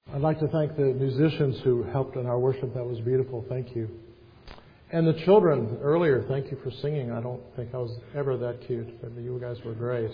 I'd like to thank the musicians who helped in our worship. That was beautiful. Thank you. And the children earlier, thank you for singing. I don't think I was ever that cute, but you guys were great.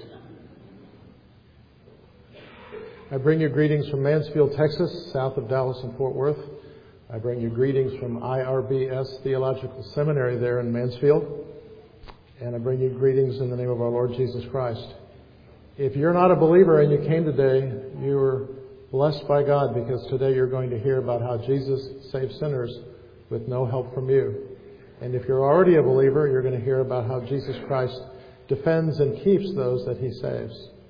I bring you greetings from Mansfield, Texas, south of Dallas and Fort Worth. I bring you greetings from IRBS Theological Seminary there in Mansfield. And I bring you greetings in the name of our Lord Jesus Christ. If you're not a believer and you came today, you were blessed by God, because today you're going to hear about how Jesus saves sinners with no help from you. And if you're already a believer, you're going to hear about how Jesus Christ defends and keeps those that He saves.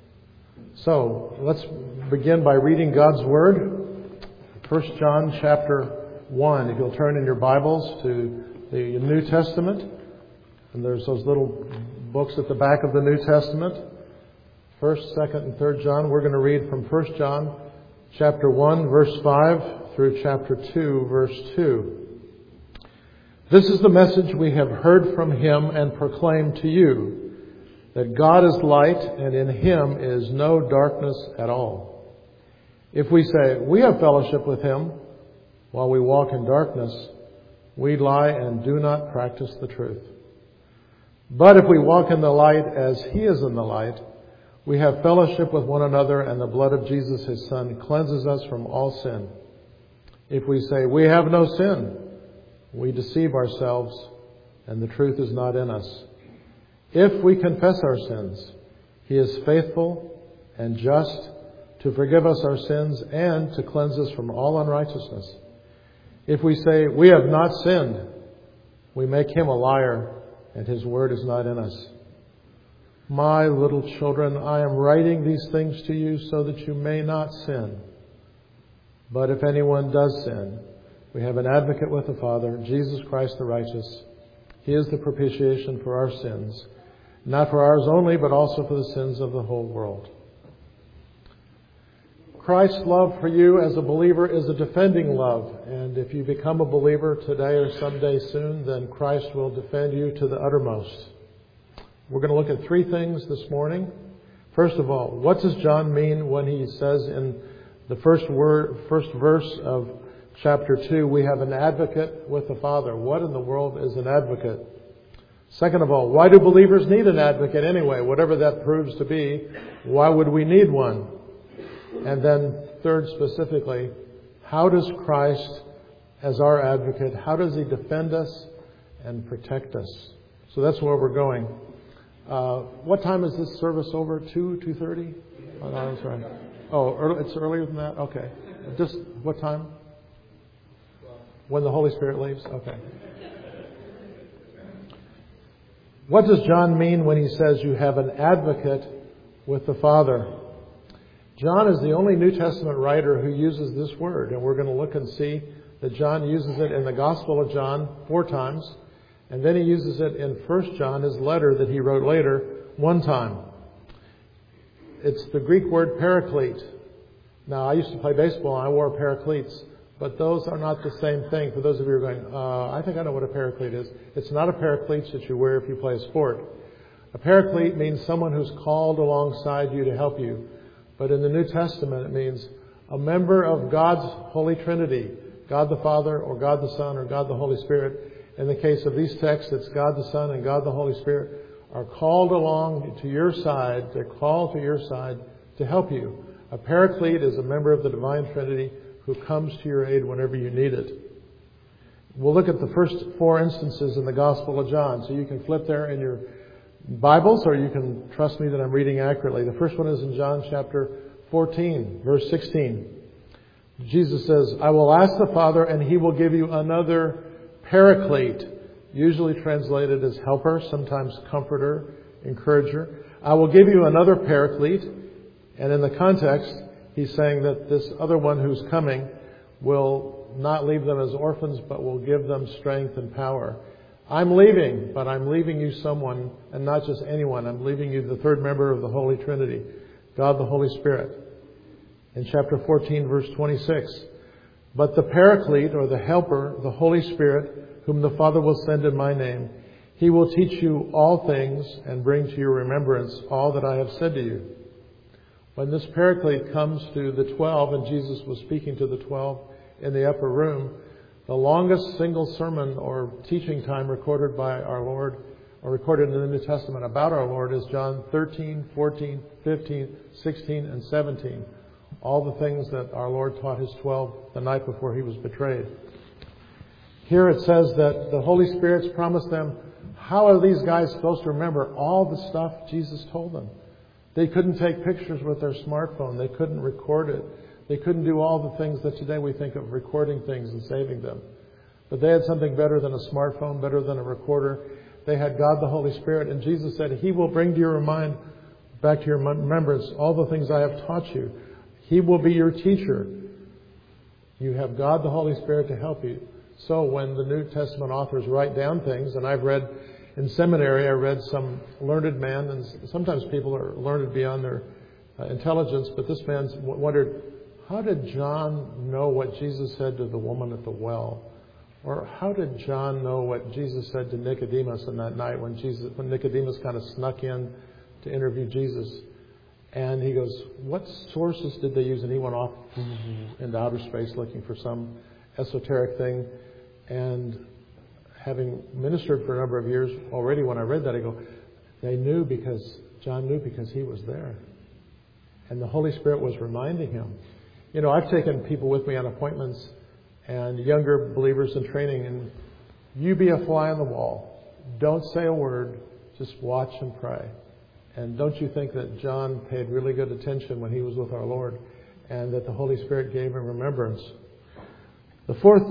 So, let's begin by reading God's Word. 1 John chapter 1. If you'll turn in your Bibles to the New Testament. And there's those little books at the back of the New Testament. 1st, 2nd, and 3rd John. We're going to read from 1 John chapter 1, verse 5 through chapter 2, verse 2. This is the message we have heard from Him and proclaimed to you, that God is light and in Him is no darkness at all. If we say we have fellowship with Him while we walk in darkness, we lie and do not practice the truth. But if we walk in the light as He is in the light, we have fellowship with one another, and the blood of Jesus, His Son, cleanses us from all sin. If we say we have no sin, we deceive ourselves, and the truth is not in us. If we confess our sins, He is faithful and just to forgive us our sins and to cleanse us from all unrighteousness. If we say we have not sinned, we make Him a liar, and His word is not in us. My little children, I am writing these things to you so that you may not sin. But if anyone does sin, we have an advocate with the Father, Jesus Christ the righteous. He is the propitiation for our sins, not for ours only, but also for the sins of the whole world. Christ's love for you as a believer is a defending love. And if you become a believer today or someday soon, then Christ will defend you to the uttermost. We're going to look at three things this morning. First of all, what does John mean when he says in the first verse of chapter 2, we have an advocate with the Father? What in the world is an advocate? Second of all, why do believers need an advocate anyway? Whatever that proves to be, why would we need one? And then third, specifically, how does Christ, as our advocate, how does He defend us and protect us? So that's where we're going. What time is this service over? 2:30? Oh, no, that's right. Oh, it's earlier than that? Okay. Just what time? When the Holy Spirit leaves? Okay. What does John mean when he says you have an advocate with the Father? John is the only New Testament writer who uses this word, and we're going to look and see that John uses it in the Gospel of John 4 times, and then he uses it in 1 John, his letter that he wrote later, 1 time. It's the Greek word paraclete. Now, I used to play baseball and I wore paracletes, but those are not the same thing. For those of you who are going, I think I know what a paraclete is. It's not a paraclete that you wear if you play a sport. A paraclete means someone who's called alongside you to help you. But in the New Testament, it means a member of God's Holy Trinity, God the Father or God the Son or God the Holy Spirit. In the case of these texts, it's God the Son and God the Holy Spirit are called along to your side. They're called to your side to help you. A paraclete is a member of the Divine Trinity who comes to your aid whenever you need it. We'll look at the first 4 instances in the Gospel of John. So you can flip there in your Bibles, or you can trust me that I'm reading accurately. The first one is in John chapter 14, verse 16. Jesus says, I will ask the Father, and He will give you another paraclete, usually translated as helper, sometimes comforter, encourager. I will give you another paraclete. And in the context, He's saying that this other one who's coming will not leave them as orphans, but will give them strength and power. I'm leaving, but I'm leaving you someone, and not just anyone. I'm leaving you the third member of the Holy Trinity, God the Holy Spirit. In chapter 14, verse 26, but the Paraclete, or the Helper, the Holy Spirit, whom the Father will send in my name, He will teach you all things and bring to your remembrance all that I have said to you. When this Paraclete comes to the 12, and Jesus was speaking to the 12 in the upper room, the longest single sermon or teaching time recorded by our Lord, or recorded in the New Testament about our Lord, is John 13, 14, 15, 16, and 17. All the things that our Lord taught His 12 the night before He was betrayed. Here it says that the Holy Spirit's promised them. How are these guys supposed to remember all the stuff Jesus told them? They couldn't take pictures with their smartphone. They couldn't record it. They couldn't do all the things that today we think of recording things and saving them. But they had something better than a smartphone, better than a recorder. They had God the Holy Spirit. And Jesus said, He will bring to your mind, back to your remembrance, all the things I have taught you. He will be your teacher. You have God the Holy Spirit to help you. So when the New Testament authors write down things, and I've read in seminary, I read some learned man, and sometimes people are learned beyond their intelligence, but this man wondered, how did John know what Jesus said to the woman at the well? Or how did John know what Jesus said to Nicodemus on that night when Nicodemus kind of snuck in to interview Jesus? And he goes, what sources did they use? And he went off into outer space looking for some esoteric thing. And having ministered for a number of years already, when I read that, I go, John knew because he was there. And the Holy Spirit was reminding him. You know, I've taken people with me on appointments and younger believers in training, and you be a fly on the wall. Don't say a word. Just watch and pray. And don't you think that John paid really good attention when he was with our Lord, and that the Holy Spirit gave him remembrance? The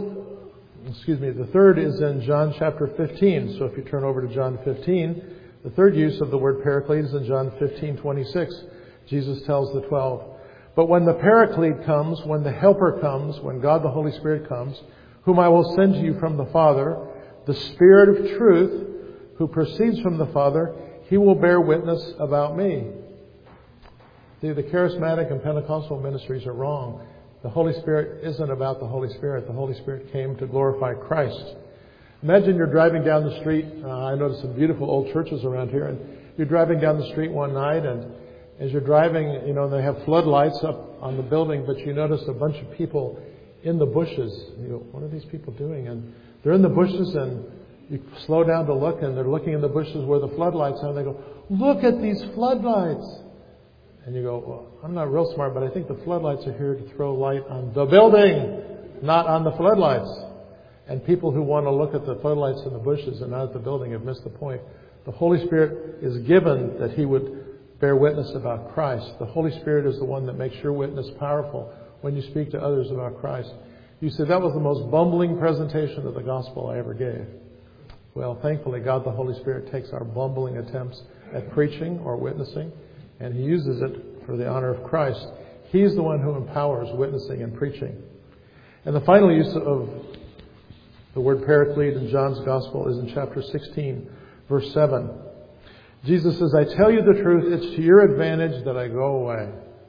third is in John chapter 15. So if you turn over to John 15, the third use of the word Paraclete is in John 15:26. Jesus tells the 12, but when the Paraclete comes, when the Helper comes, when God the Holy Spirit comes, whom I will send to you from the Father, the Spirit of truth, who proceeds from the Father, He will bear witness about me. See, the charismatic and Pentecostal ministries are wrong. The Holy Spirit isn't about the Holy Spirit. The Holy Spirit came to glorify Christ. Imagine you're driving down the street. I noticed some beautiful old churches around here. And you're driving down the street one night, and as you're driving, you know, they have floodlights up on the building, but you notice a bunch of people in the bushes. And you go, what are these people doing? And they're in the bushes, and you slow down to look, and they're looking in the bushes where the floodlights are. And they go, look at these floodlights. And you go, well, I'm not real smart, but I think the floodlights are here to throw light on the building, not on the floodlights. And people who want to look at the floodlights in the bushes and not at the building have missed the point. The Holy Spirit is given that He would bear witness about Christ. The Holy Spirit is the one that makes your witness powerful when you speak to others about Christ. You say, that was the most bumbling presentation of the gospel I ever gave. Well, thankfully, God the Holy Spirit takes our bumbling attempts at preaching or witnessing, and He uses it for the honor of Christ. He's the one who empowers witnessing and preaching. And the final use of the word Paraclete in John's Gospel is in chapter 16, verse 7. Jesus says, I tell you the truth, it's to your advantage that I go away.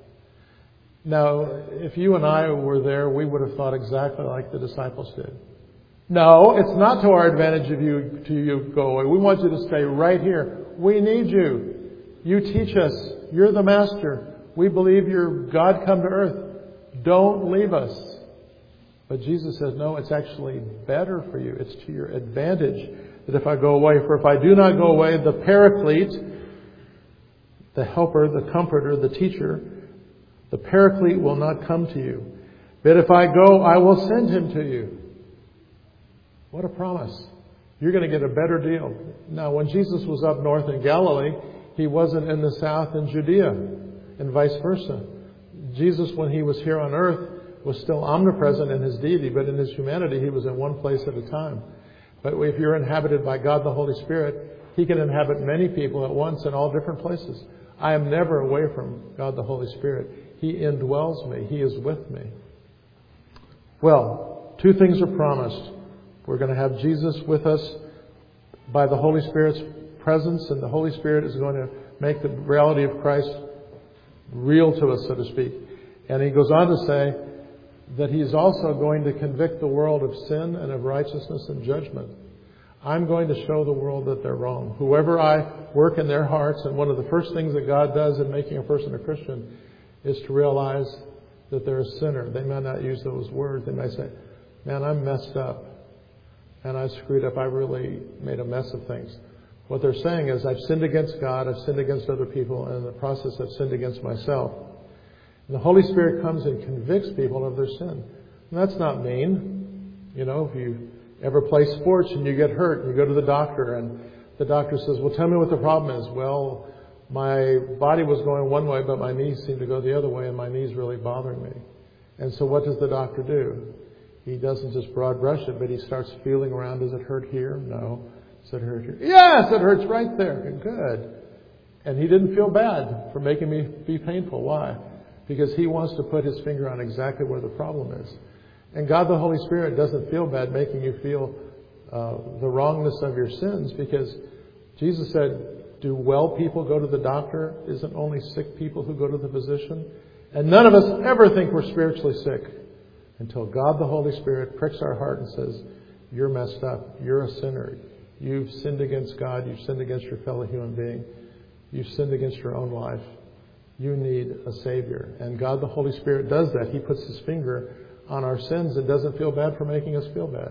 Now, if you and I were there, we would have thought exactly like the disciples did. No, it's not to our advantage of you to go away. We want you to stay right here. We need you. You teach us. You're the master. We believe you're God come to earth. Don't leave us. But Jesus says, no, it's actually better for you. It's to your advantage that if I go away. For if I do not go away, the Paraclete, the Helper, the Comforter, the Teacher, the Paraclete will not come to you. But if I go, I will send Him to you. What a promise. You're going to get a better deal. Now, when Jesus was up north in Galilee, He wasn't in the south in Judea, and vice versa. Jesus, when He was here on earth, was still omnipresent in His deity, but in His humanity, He was in one place at a time. But if you're inhabited by God the Holy Spirit, He can inhabit many people at once in all different places. I am never away from God the Holy Spirit. He indwells me. He is with me. Well, two things are promised. We're going to have Jesus with us by the Holy Spirit's presence, and the Holy Spirit is going to make the reality of Christ real to us, so to speak. And He goes on to say that He's also going to convict the world of sin and of righteousness and judgment. I'm going to show the world that they're wrong. Whoever I work in their hearts, and one of the first things that God does in making a person a Christian is to realize that they're a sinner. They might not use those words. They might say, man, I'm messed up. And I screwed up. I really made a mess of things. What they're saying is, I've sinned against God. I've sinned against other people. And in the process, I've sinned against myself. And the Holy Spirit comes and convicts people of their sin. And that's not mean. You know, if you ever play sports and you get hurt and you go to the doctor and the doctor says, well, tell me what the problem is. Well, my body was going one way, but my knees seemed to go the other way, and my knees really bothering me. And so what does the doctor do? He doesn't just broad brush it, but he starts feeling around. Does it hurt here? No. Does it hurt here? Yes, it hurts right there. Good. And he didn't feel bad for making me be painful. Why? Because he wants to put his finger on exactly where the problem is. And God the Holy Spirit doesn't feel bad making you feel the wrongness of your sins, because Jesus said, do well people go to the doctor? Isn't only sick people who go to the physician? And none of us ever think we're spiritually sick until God the Holy Spirit pricks our heart and says, you're messed up. You're a sinner. You've sinned against God. You've sinned against your fellow human being. You've sinned against your own life. You need a Savior. And God the Holy Spirit does that. He puts His finger on our sins and doesn't feel bad for making us feel bad.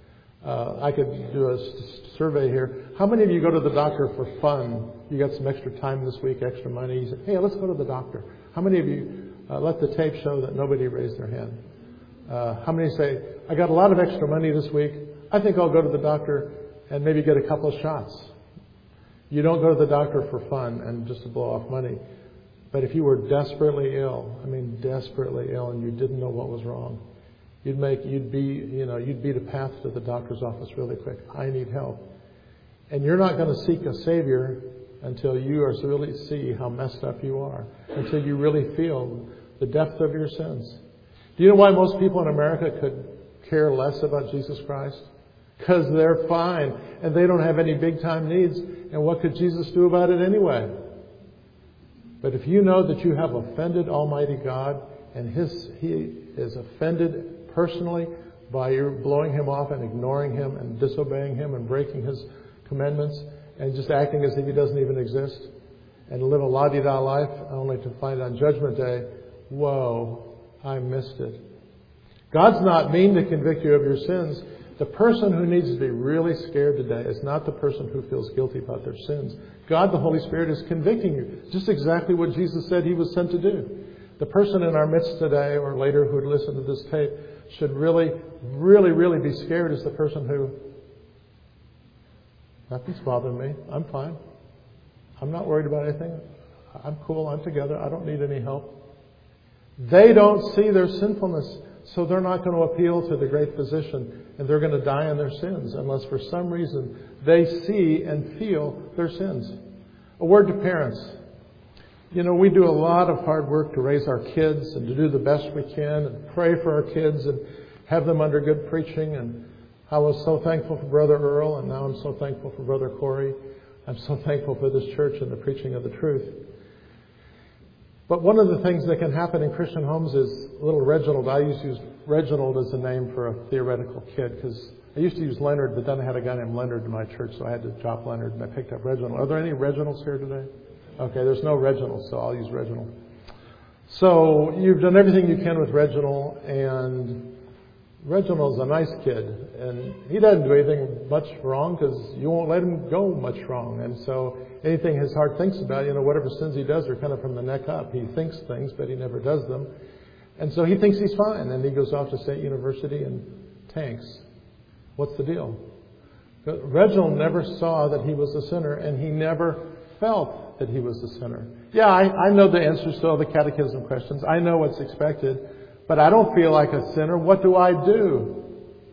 I could do a survey here. How many of you go to the doctor for fun? You got some extra time this week, extra money. You say, hey, let's go to the doctor. How many of you let the tape show that nobody raised their hand? How many say, I got a lot of extra money this week. I think I'll go to the doctor and maybe get a couple of shots. You don't go to the doctor for fun and just to blow off money. But if you were desperately ill, desperately ill, and you didn't know what was wrong, you'd beat a path to the doctor's office really quick. I need help. And you're not going to seek a Savior until you really see how messed up you are, until you really feel the depth of your sins. Do you know why most people in America could care less about Jesus Christ? Because they're fine and they don't have any big time needs. And what could Jesus do about it anyway? But if you know that you have offended Almighty God, and He is offended personally by your blowing Him off and ignoring Him and disobeying Him and breaking His commandments and just acting as if He doesn't even exist, and live a la-di-da life only to find on Judgment Day, whoa, I missed it. God's not mean to convict you of your sins. The person who needs to be really scared today is not the person who feels guilty about their sins. God, the Holy Spirit, is convicting you. Just exactly what Jesus said He was sent to do. The person in our midst today or later who would listen to this tape should really, really, really be scared is the person who, nothing's bothering me. I'm fine. I'm not worried about anything. I'm cool. I'm together. I don't need any help. They don't see their sinfulness, so they're not going to appeal to the great physician, and they're going to die in their sins unless for some reason they see and feel their sins. A word to parents. You know, we do a lot of hard work to raise our kids and to do the best we can and pray for our kids and have them under good preaching. And I was so thankful for Brother Earl, and now I'm so thankful for Brother Corey. I'm so thankful for this church and the preaching of the truth. But one of the things that can happen in Christian homes is little Reginald. I used to use Reginald as a name for a theoretical kid because I used to use Leonard, but then I had a guy named Leonard in my church, so I had to drop Leonard, and I picked up Reginald. Are there any Reginalds here today? Okay, there's no Reginald, so I'll use Reginald. So you've done everything you can with Reginald, and Reginald's a nice kid, and he doesn't do anything much wrong because you won't let him go much wrong. And so anything his heart thinks about, whatever sins he does are kind of from the neck up. He thinks things, but he never does them. And so he thinks he's fine, and he goes off to State University and tanks. What's the deal? Reginald never saw that he was a sinner, and he never felt that he was a sinner. Yeah, I know the answers to all the catechism questions. I know what's expected, but I don't feel like a sinner. What do I do?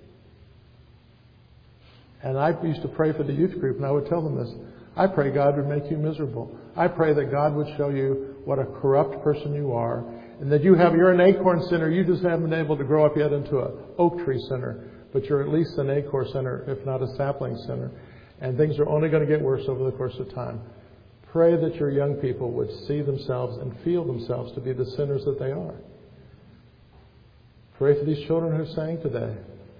And I used to pray for the youth group, and I would tell them this. I pray God would make you miserable. I pray that God would show you what a corrupt person you are, and that you're an acorn sinner. You just haven't been able to grow up yet into an oak tree sinner, but you're at least an acorn sinner, if not a sapling sinner. And things are only going to get worse over the course of time. Pray that your young people would see themselves and feel themselves to be the sinners that they are. Pray for these children who sang today.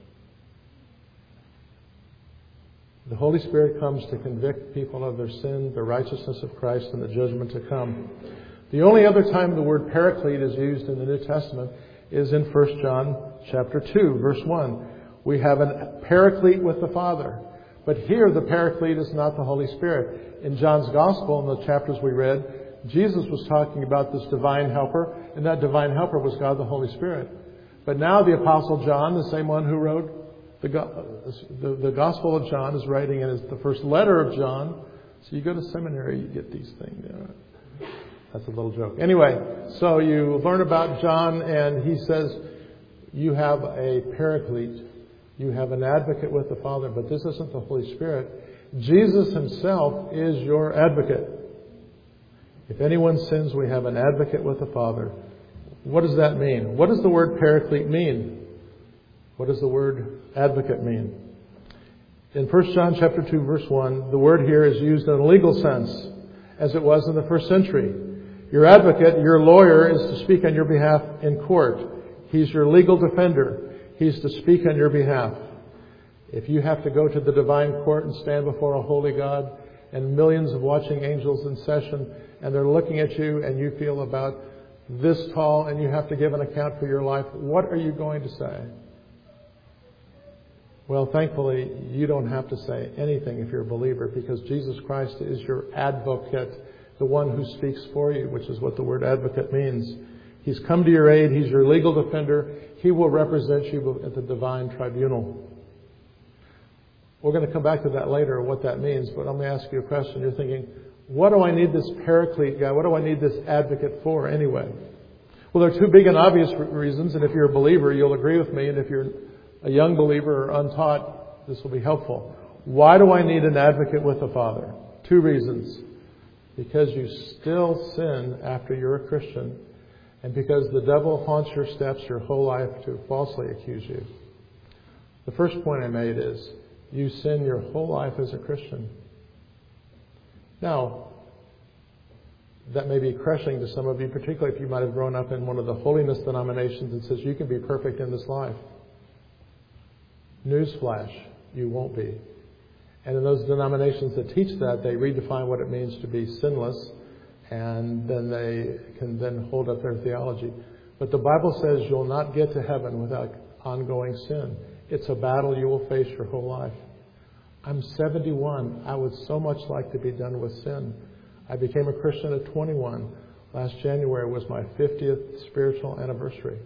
The Holy Spirit comes to convict people of their sin, the righteousness of Christ, and the judgment to come. The only other time the word paraclete is used in the New Testament is in 1 John chapter 2, verse 1. We have a paraclete with the Father. But here the paraclete is not the Holy Spirit. In John's Gospel, in the chapters we read, Jesus was talking about this divine helper, and that divine helper was God the Holy Spirit. But now the Apostle John, the same one who wrote the Gospel of John, is writing in the first letter of John. So you go to seminary, you get these things. That's a little joke. Anyway, so you learn about John, and he says, you have a paraclete. You have an advocate with the Father, but this isn't the Holy Spirit. Jesus himself is your advocate. If anyone sins, we have an advocate with the Father. What does that mean? What does the word paraclete mean? What does the word advocate mean? In 1 John chapter 2, verse 1, the word here is used in a legal sense, as it was in the first century. Your advocate, your lawyer, is to speak on your behalf in court. He's your legal defender. He's to speak on your behalf. If you have to go to the divine court and stand before a holy God and millions of watching angels in session, and they're looking at you and you feel about this tall and you have to give an account for your life, what are you going to say? Well, thankfully, you don't have to say anything if you're a believer, because Jesus Christ is your advocate, the one who speaks for you, which is what the word advocate means. He's come to your aid. He's your legal defender. He will represent you at the divine tribunal. We're going to come back to that later, what that means, but let me ask you a question. You're thinking, what do I need this paraclete guy? What do I need this advocate for anyway? Well, there are two big and obvious reasons, and if you're a believer, you'll agree with me, and if you're a young believer or untaught, this will be helpful. Why do I need an advocate with the Father? Two reasons. Because you still sin after you're a Christian, and because the devil haunts your steps your whole life to falsely accuse you. The first point I made is, you sin your whole life as a Christian. Now, that may be crushing to some of you, particularly if you might have grown up in one of the holiness denominations that says you can be perfect in this life. Newsflash, you won't be. And in those denominations that teach that, they redefine what it means to be sinless, and then they can then hold up their theology. But the Bible says you'll not get to heaven without ongoing sin. It's a battle you will face your whole life. I'm 71. I would so much like to be done with sin. I became a Christian at 21. Last January was my 50th spiritual anniversary.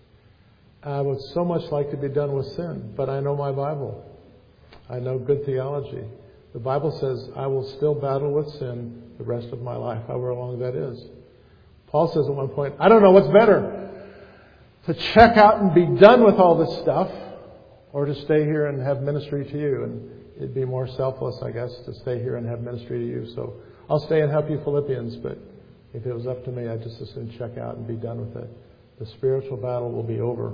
I would so much like to be done with sin, but I know my Bible. I know good theology. The Bible says I will still battle with sin the rest of my life, however long that is. Paul says at one point, I don't know what's better, to check out and be done with all this stuff, or to stay here and have ministry to you. And it'd be more selfless, I guess, to stay here and have ministry to you. So I'll stay and help you Philippians, but if it was up to me, I'd just as soon check out and be done with it. The spiritual battle will be over.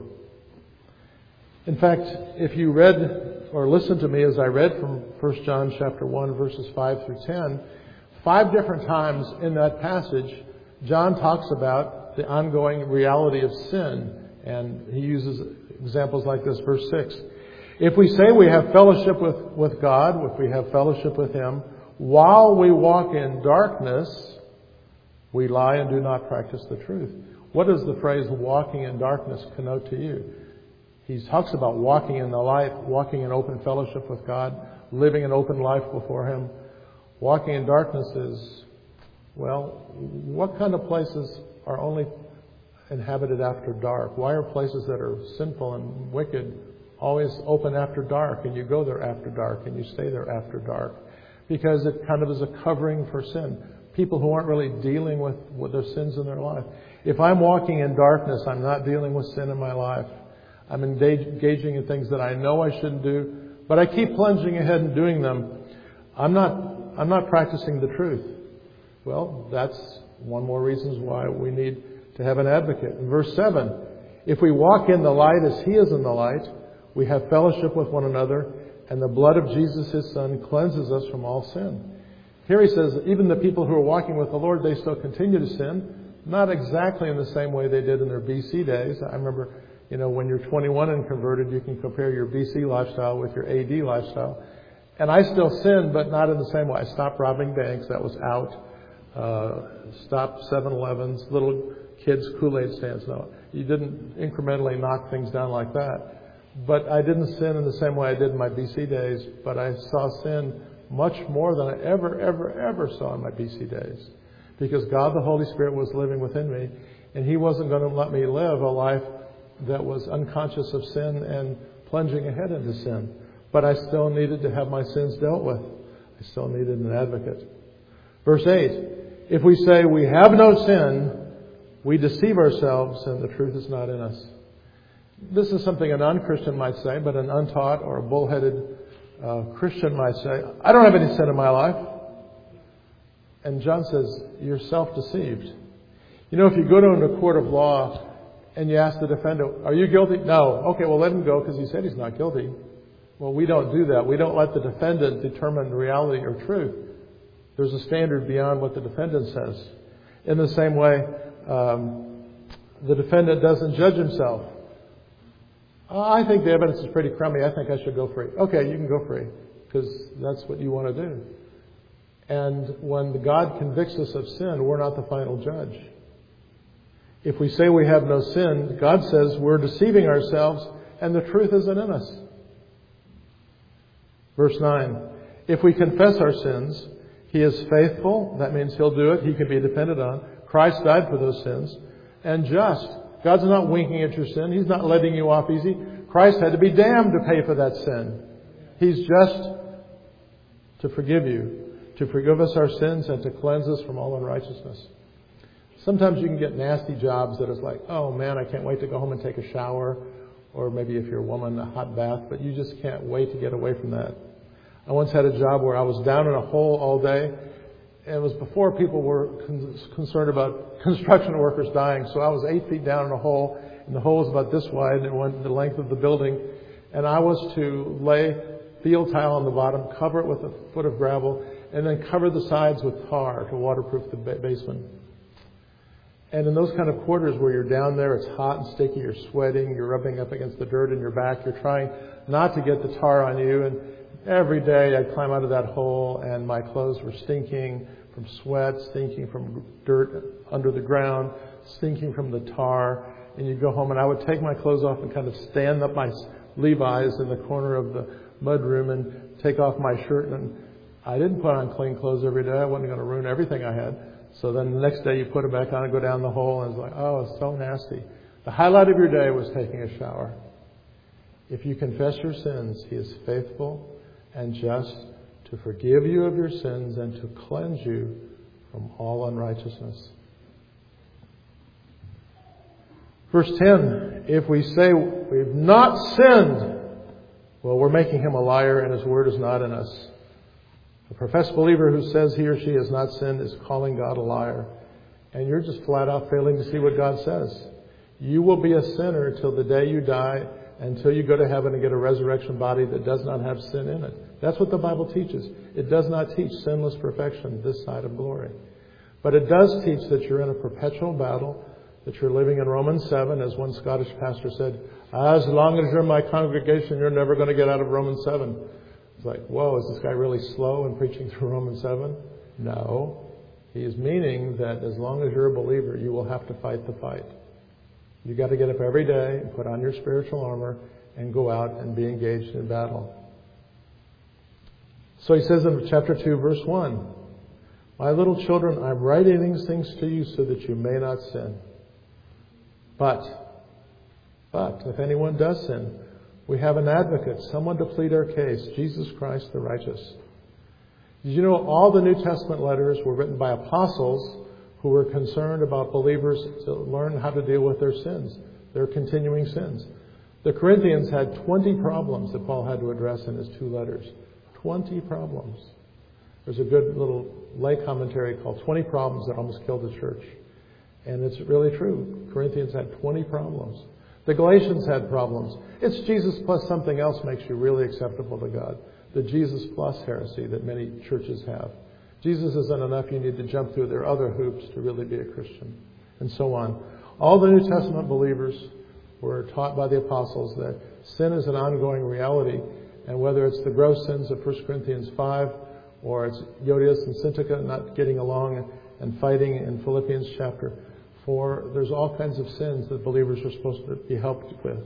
In fact, if you read or listened to me as I read from 1 John chapter 1, verses 5 through 10, 5 different times in that passage, John talks about the ongoing reality of sin. And he uses examples like this, verse 6. If we say we have fellowship with God, if we have fellowship with Him, while we walk in darkness, we lie and do not practice the truth. What does the phrase walking in darkness connote to you? He talks about walking in the light, walking in open fellowship with God, living an open life before Him. Walking in darkness is, well, what kind of places are only inhabited after dark? Why are places that are sinful and wicked always open after dark, and you go there after dark and you stay there after dark? Because it kind of is a covering for sin. People who aren't really dealing with their sins in their life. If I'm walking in darkness, I'm not dealing with sin in my life. I'm engaging in things that I know I shouldn't do, but I keep plunging ahead and doing them. I'm not practicing the truth. Well, that's one more reason why we need to have an advocate. In verse 7, if we walk in the light as He is in the light, we have fellowship with one another, and the blood of Jesus, His Son, cleanses us from all sin. Here he says, even the people who are walking with the Lord, they still continue to sin, not exactly in the same way they did in their BC days. I remember, when you're 21 and converted, you can compare your BC lifestyle with your AD lifestyle. And I still sin, but not in the same way. I stopped robbing banks. That was out. stop 7-Elevens, little kids' Kool-Aid stands. No, you didn't incrementally knock things down like that. But I didn't sin in the same way I did in my BC days, but I saw sin much more than I ever saw in my BC days. Because God the Holy Spirit was living within me, and He wasn't going to let me live a life that was unconscious of sin and plunging ahead into sin. But I still needed to have my sins dealt with. I still needed an advocate. Verse 8, if we say we have no sin, we deceive ourselves and the truth is not in us. This is something a non-Christian might say, but an untaught or a bullheaded Christian might say, I don't have any sin in my life. And John says, you're self-deceived. You know, if you go to a court of law and you ask the defendant, are you guilty? No. Okay, well, let him go because he said he's not guilty. Well, we don't do that. We don't let the defendant determine reality or truth. There's a standard beyond what the defendant says. In the same way, the defendant doesn't judge himself. I think the evidence is pretty crummy. I think I should go free. Okay, you can go free because that's what you want to do. And when God convicts us of sin, we're not the final judge. If we say we have no sin, God says we're deceiving ourselves and the truth isn't in us. Verse 9, if we confess our sins, He is faithful. That means He'll do it. He can be depended on. Christ died for those sins. And just. God's not winking at your sin. He's not letting you off easy. Christ had to be damned to pay for that sin. He's just to forgive you, to forgive us our sins and to cleanse us from all unrighteousness. Sometimes you can get nasty jobs that is like, oh man, I can't wait to go home and take a shower. Or maybe if you're a woman, a hot bath. But you just can't wait to get away from that. I once had a job where I was down in a hole all day. And it was before people were concerned about construction workers dying. So I was 8 feet down in a hole. And the hole was about this wide and went the length of the building. And I was to lay field tile on the bottom, cover it with a foot of gravel, and then cover the sides with tar to waterproof the basement. And in those kind of quarters where you're down there, it's hot and sticky, you're sweating, you're rubbing up against the dirt in your back, you're trying not to get the tar on you. And every day I'd climb out of that hole and my clothes were stinking from sweat, stinking from dirt under the ground, stinking from the tar. And you'd go home and I would take my clothes off and kind of stand up my Levi's in the corner of the mudroom and take off my shirt. And I didn't put on clean clothes every day. I wasn't going to ruin everything I had. So then the next day you put it back on and go down the hole and it's like, oh, it's so nasty. The highlight of your day was taking a shower. If you confess your sins, He is faithful and just to forgive you of your sins and to cleanse you from all unrighteousness. Verse 10, if we say we've not sinned, well, we're making Him a liar and His word is not in us. A professed believer who says he or she has not sinned is calling God a liar. And you're just flat out failing to see what God says. You will be a sinner till the day you die, until you go to heaven and get a resurrection body that does not have sin in it. That's what the Bible teaches. It does not teach sinless perfection this side of glory. But it does teach that you're in a perpetual battle, that you're living in Romans 7, as one Scottish pastor said, as long as you're in my congregation, you're never going to get out of Romans 7. It's like, whoa, is this guy really slow in preaching through Romans 7? No. He is meaning that as long as you're a believer, you will have to fight the fight. You got to get up every day and put on your spiritual armor and go out and be engaged in battle. So he says in chapter 2, verse 1, my little children, I'm writing these things to you so that you may not sin. But if anyone does sin, we have an advocate, someone to plead our case, Jesus Christ the righteous. Did you know all the New Testament letters were written by apostles who were concerned about believers to learn how to deal with their sins, their continuing sins? The Corinthians had 20 problems that Paul had to address in his 2 letters. 20 problems. There's a good little lay commentary called 20 Problems That Almost Killed the Church. And it's really true. Corinthians had 20 problems. The Galatians had problems. It's Jesus plus something else makes you really acceptable to God. The Jesus plus heresy that many churches have. Jesus isn't enough. You need to jump through their other hoops to really be a Christian. And so on. All the New Testament believers were taught by the apostles that sin is an ongoing reality. And whether it's the gross sins of 1 Corinthians 5 or it's Euodias and Syntyche not getting along and fighting in Philippians chapter 4. There's all kinds of sins that believers are supposed to be helped with.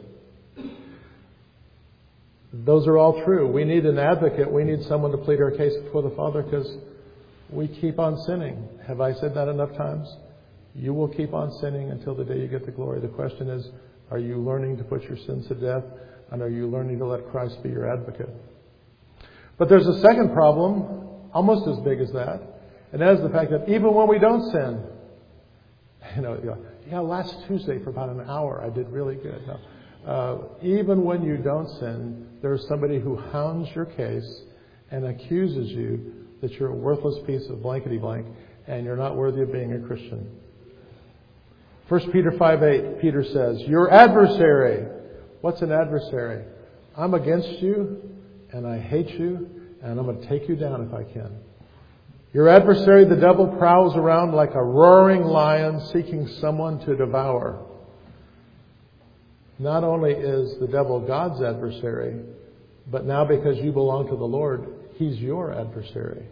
Those are all true. We need an advocate. We need someone to plead our case before the Father because we keep on sinning. Have I said that enough times? You will keep on sinning until the day you get the glory. The question is, are you learning to put your sins to death? And are you learning to let Christ be your advocate? But there's a second problem, almost as big as that. And that is the fact that even when we don't sin, last Tuesday for about an hour I did really good. Even when you don't sin, there's somebody who hounds your case and accuses you that you're a worthless piece of blankety blank and you're not worthy of being a Christian. 1 Peter 5:8, Peter says, your adversary. What's an adversary? I'm against you and I hate you and I'm going to take you down if I can. Your adversary, the devil, prowls around like a roaring lion seeking someone to devour. Not only is the devil God's adversary, but now because you belong to the Lord, he's your adversary.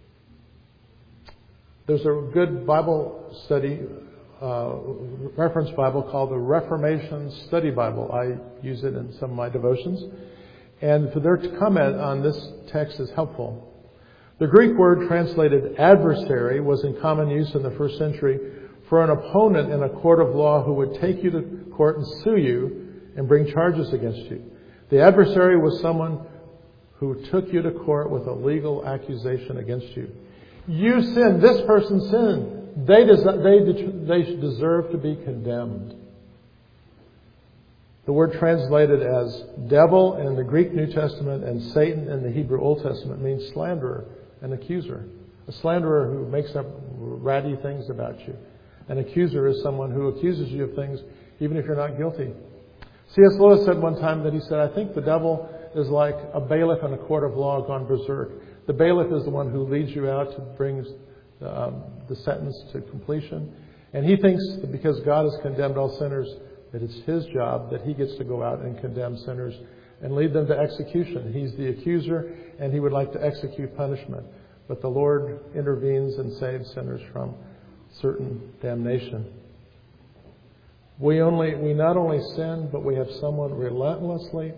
There's a good Bible study, reference Bible called the Reformation Study Bible. I use it in some of my devotions. And for their comment on this text is helpful. The Greek word translated adversary was in common use in the first century for an opponent in a court of law who would take you to court and sue you and bring charges against you. The adversary was someone who took you to court with a legal accusation against you. You sinned. This person sinned. They deserve to be condemned. The word translated as devil in the Greek New Testament and Satan in the Hebrew Old Testament means slanderer and accuser. A slanderer who makes up ratty things about you. An accuser is someone who accuses you of things even if you're not guilty. C.S. Lewis said one time that he said, I think the devil is like a bailiff in a court of law gone berserk. The bailiff is the one who leads you out to bring the sentence to completion. And he thinks that because God has condemned all sinners, that it's his job that he gets to go out and condemn sinners and lead them to execution. He's the accuser and he would like to execute punishment. But the Lord intervenes and saves sinners from certain damnation. We not only sin, but we have someone relentlessly,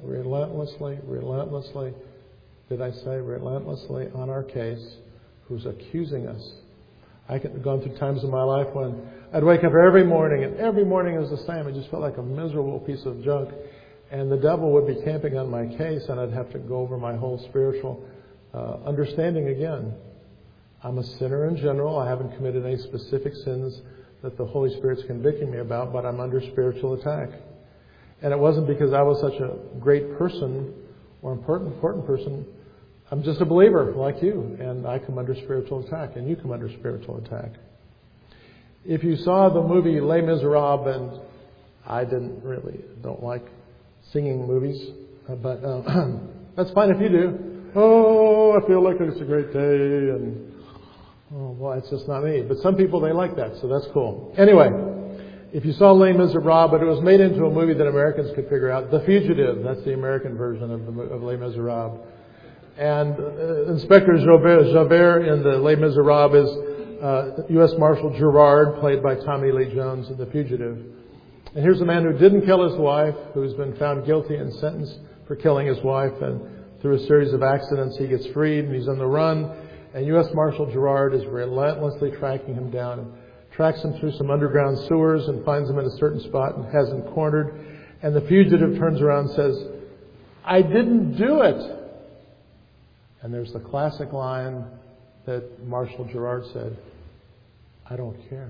did I say relentlessly, on our case, who's accusing us. I've gone through times in my life when I'd wake up every morning, and every morning it was the same. It just felt like a miserable piece of junk. And the devil would be camping on my case, and I'd have to go over my whole spiritual understanding again. I'm a sinner in general. I haven't committed any specific sins that the Holy Spirit's convicting me about, but I'm under spiritual attack. And it wasn't because I was such a great person or important person. I'm just a believer like you, and I come under spiritual attack, and you come under spiritual attack. If you saw the movie Les Miserables, and I don't like singing movies, but that's fine if you do. Oh, I feel like it's a great day, and oh, well, it's just not me. But some people, they like that, so that's cool. Anyway, if you saw Les Miserables, but it was made into a movie that Americans could figure out. The Fugitive, that's the American version of Les Miserables. And Inspector Javert in the Les Miserables is U.S. Marshal Gerard, played by Tommy Lee Jones in The Fugitive. And here's a man who didn't kill his wife, who's been found guilty and sentenced for killing his wife. And through a series of accidents, he gets freed and he's on the run. And U.S. Marshal Gerard is relentlessly tracking him down and tracks him through some underground sewers and finds him in a certain spot and has him cornered. And the fugitive turns around and says, I didn't do it. And there's the classic line that Marshal Gerard said, I don't care.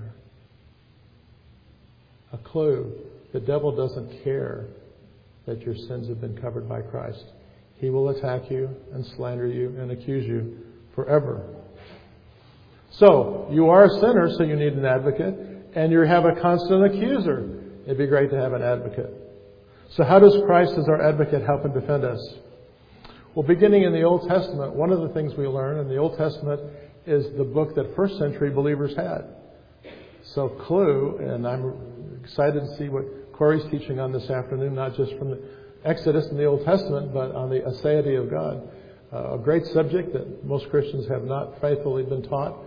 A clue. The devil doesn't care that your sins have been covered by Christ. He will attack you and slander you and accuse you forever. So, you are a sinner, so you need an advocate, and you have a constant accuser. It'd be great to have an advocate. So how does Christ as our advocate help and defend us? Well, beginning in the Old Testament, one of the things we learn in the Old Testament is the book that first century believers had. So clue, and I'm excited to see what Corey's teaching on this afternoon, not just from the Exodus in the Old Testament, but on the aseity of God. A great subject that most Christians have not faithfully been taught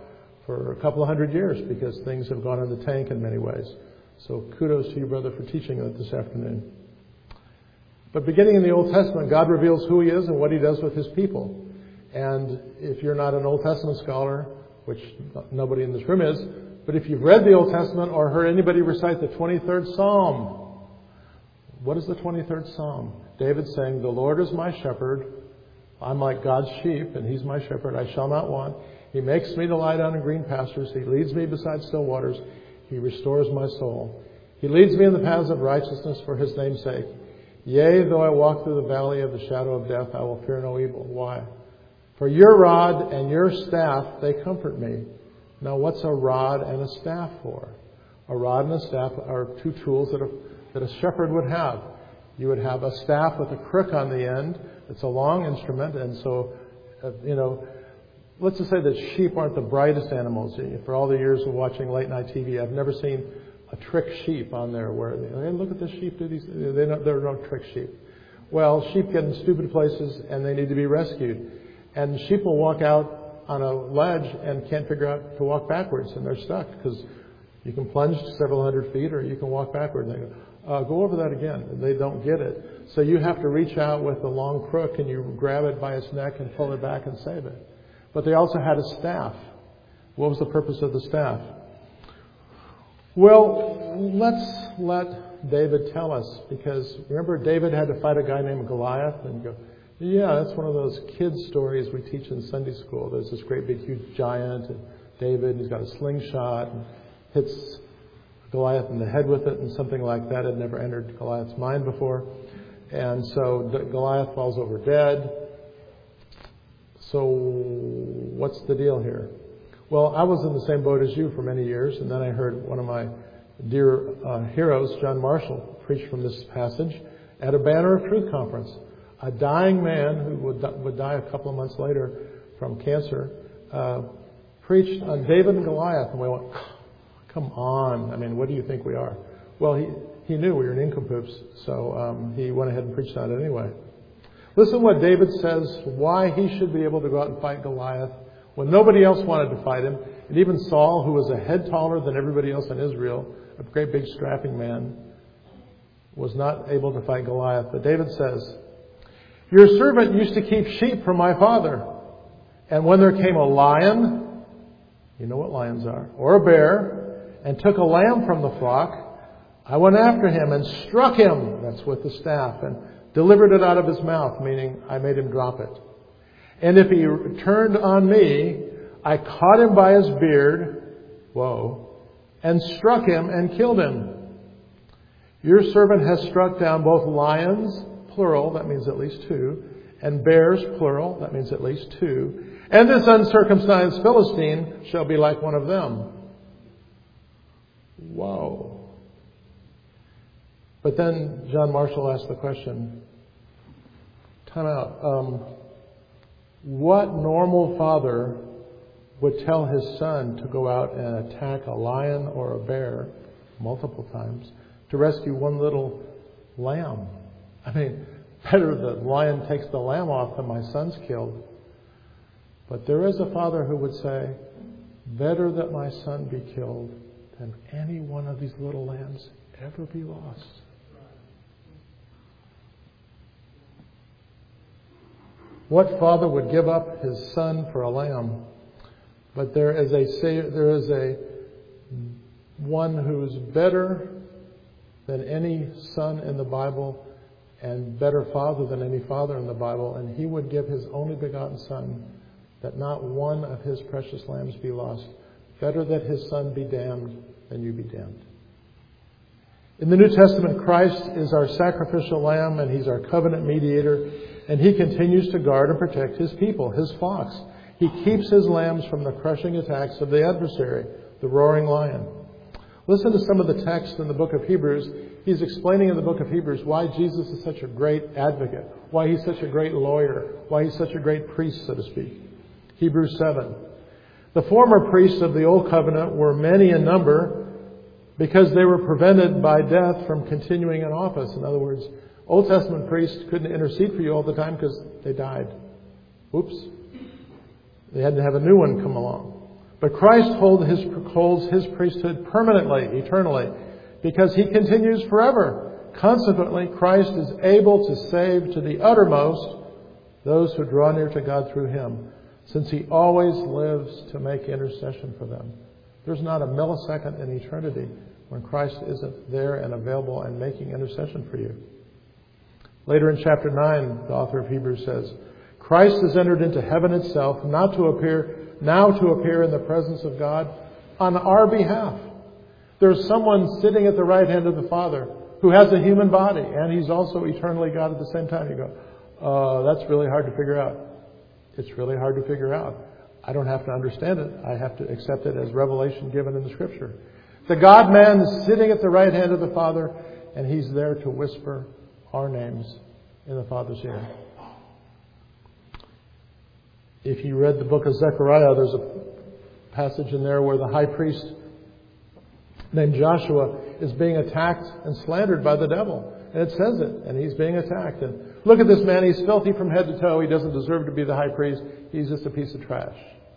for a couple of hundred years because things have gone in the tank in many ways. So kudos to you, brother, for teaching it this afternoon. But beginning in the Old Testament, God reveals who He is and what He does with His people. And if you're not an Old Testament scholar, which nobody in this room is, but if you've read the Old Testament or heard anybody recite the 23rd Psalm, what is the 23rd Psalm? David saying, the Lord is my shepherd. I'm like God's sheep, and He's my shepherd. I shall not want. He makes me to lie down in green pastures. He leads me beside still waters. He restores my soul. He leads me in the paths of righteousness for His name's sake. Yea, though I walk through the valley of the shadow of death, I will fear no evil. Why? For your rod and your staff, they comfort me. Now, what's a rod and a staff for? A rod and a staff are two tools that a shepherd would have. You would have a staff with a crook on the end. It's a long instrument, and so, let's just say that sheep aren't the brightest animals. For all the years of watching late night TV, I've never seen a trick sheep on there where, hey, look at this sheep do these. There are no trick sheep. Well, sheep get in stupid places and they need to be rescued. And sheep will walk out on a ledge and can't figure out to walk backwards, and they're stuck because you can plunge several hundred feet or you can walk backwards. And they go over that again. And they don't get it. So you have to reach out with a long crook and you grab it by its neck and pull it back and save it. But they also had a staff. What was the purpose of the staff? Well, let's let David tell us, because remember David had to fight a guy named Goliath, and you go, yeah, that's one of those kids stories we teach in Sunday school. There's this great big huge giant, and David, and he's got a slingshot, and hits Goliath in the head with it, and something like that had never entered Goliath's mind before. And so Goliath falls over dead. So what's the deal here? Well, I was in the same boat as you for many years, and then I heard one of my dear heroes, John Marshall, preach from this passage at a Banner of Truth conference. A dying man who would die a couple of months later from cancer preached on David and Goliath, and we went, come on, I mean, what do you think we are? Well, he knew we were nincompoops, so he went ahead and preached on it anyway. Listen to what David says, why he should be able to go out and fight Goliath when nobody else wanted to fight him. And even Saul, who was a head taller than everybody else in Israel, a great big strapping man, was not able to fight Goliath. But David says, your servant used to keep sheep for my father. And when there came a lion, you know what lions are, or a bear, and took a lamb from the flock, I went after him and struck him, that's with the staff, and delivered it out of his mouth, meaning I made him drop it. And if he turned on me, I caught him by his beard, and struck him and killed him. Your servant has struck down both lions, plural, that means at least two, and bears, plural, that means at least two. And this uncircumcised Philistine shall be like one of them. Whoa. But then John Marshall asked the question, time out. What normal father would tell his son to go out and attack a lion or a bear multiple times to rescue one little lamb? I mean, better the lion takes the lamb off than my son's killed. But there is a father who would say, better that my son be killed than any one of these little lambs ever be lost. What father would give up his son for a lamb? But there is a one who's better than any son in the Bible and better father than any father in the Bible, and he would give his only begotten son that not one of his precious lambs be lost. Better that his son be damned than you be damned. In the New Testament, Christ is our sacrificial lamb, and he's our covenant mediator, and he continues to guard and protect his people, his flocks. He keeps his lambs from the crushing attacks of the adversary, the roaring lion. Listen to some of the text in the book of Hebrews. He's explaining in the book of Hebrews why Jesus is such a great advocate, why he's such a great lawyer, why he's such a great priest, so to speak. Hebrews 7. The former priests of the old covenant were many in number because they were prevented by death from continuing in office. In other words, Old Testament priests couldn't intercede for you all the time because they died. Oops. They had to have a new one come along. But Christ holds his priesthood permanently, eternally, because he continues forever. Consequently, Christ is able to save to the uttermost those who draw near to God through him, since he always lives to make intercession for them. There's not a millisecond in eternity when Christ isn't there and available and making intercession for you. Later in chapter 9, the author of Hebrews says, Christ has entered into heaven itself, now to appear in the presence of God on our behalf. There's someone sitting at the right hand of the Father who has a human body, and he's also eternally God at the same time. You go, that's really hard to figure out. It's really hard to figure out. I don't have to understand it. I have to accept it as revelation given in the Scripture. The God-man is sitting at the right hand of the Father, and he's there to whisper our names in the Father's ear. If you read the book of Zechariah, there's a passage in there where the high priest named Joshua is being attacked and slandered by the devil. And it says it, and he's being attacked. And look at this man, he's filthy from head to toe. He doesn't deserve to be the high priest. He's just a piece of trash.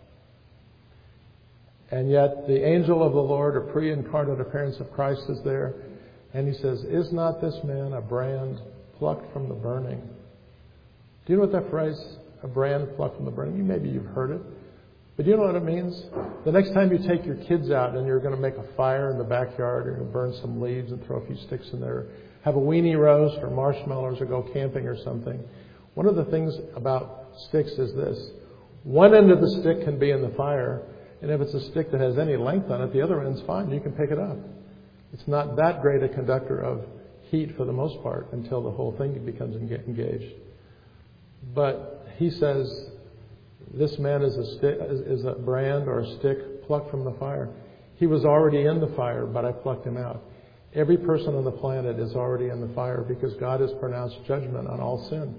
And yet the angel of the Lord, a pre-incarnate appearance of Christ, is there. And he says, is not this man a brand plucked from the burning? Do you know what that phrase, a brand plucked from the burning? Maybe you've heard it. But do you know what it means? The next time you take your kids out and you're going to make a fire in the backyard, or you're going to burn some leaves and throw a few sticks in there, have a weenie roast or marshmallows or go camping or something, one of the things about sticks is this. One end of the stick can be in the fire, and if it's a stick that has any length on it, the other end's fine. You can pick it up. It's not that great a conductor of heat for the most part until the whole thing becomes engaged. But he says, this man is a brand or a stick plucked from the fire. He was already in the fire, but I plucked him out. Every person on the planet is already in the fire because God has pronounced judgment on all sin.